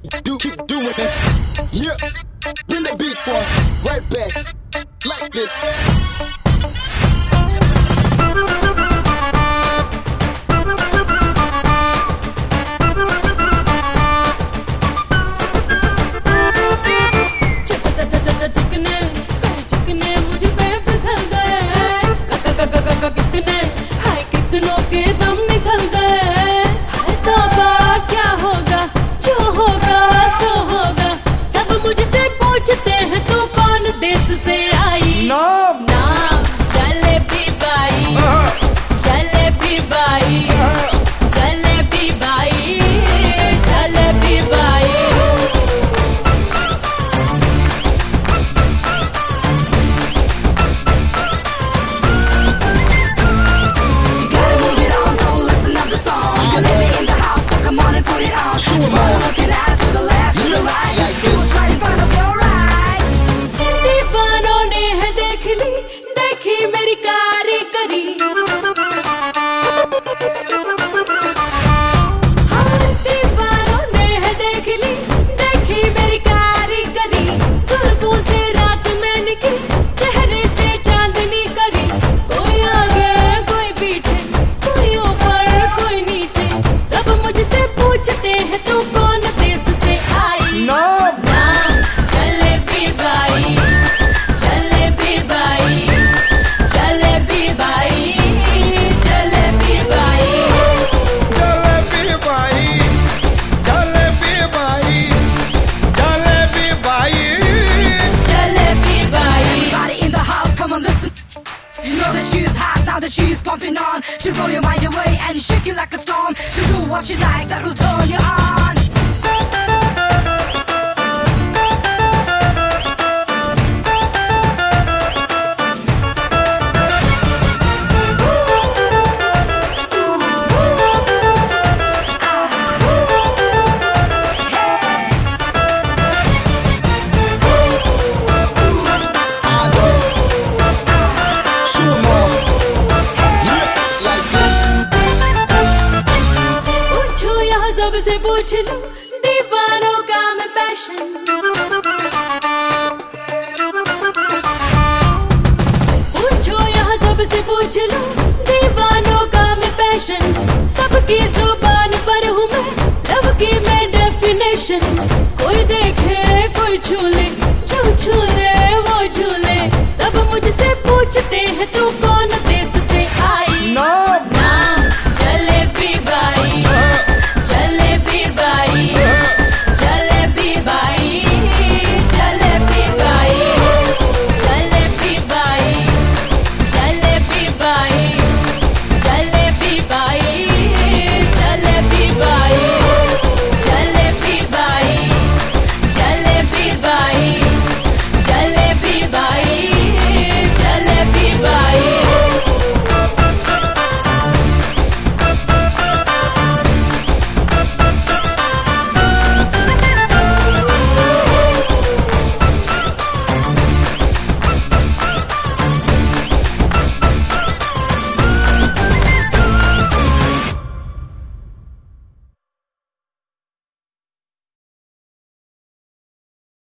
keep doing it. Yeah, bring the beat for right back like this. चिकने मुझ पे फिसल गए, कितने हाय कितनों के दम निकल गए। हाय तौबा क्या होगा, जो होगा सो होगा। सब मुझसे पूछते हैं तू कौन देश से आई। नाम जलेबी बाई, जलेबी बाई, जलेबी बाई, जलेबी बाई। दीवानों ने है देख ली, देखी मेरी कारीगरी। हाँ, दीवानों ने है देख ली, देखी मेरी कारीगरी। जुल्फों से रात में निकली, चेहरे से चांदनी करी। कोई आगे कोई पीछे, कोई ऊपर कोई नीचे। सब मुझसे पूछते हैं तू कौन देश से आई। नाम Jalebi Bai, Jalebi Bai, Jalebi Bai, Jalebi Bai. Jalebi Bai, Jalebi Bai, Jalebi Bai. Jalebi Bai. Everybody in the house, come on listen. You know that she is hot, now that she is pumping on. She'll blow your mind away and shake you like a storm. She'll do what she likes, that will turn you on. पूछो यहाँ सबसे पूछ लो, दीवानों का मैं passion. पूछो यहाँ सबसे पूछ लो, दीवानों का मैं पैशन। सबकी जुबान पर हूँ मैं, लव की मैं डेफिनेशन। कोई देखे कोई छू ले, जो छू ले वो झूले। सब मुझसे पूछते हैं तू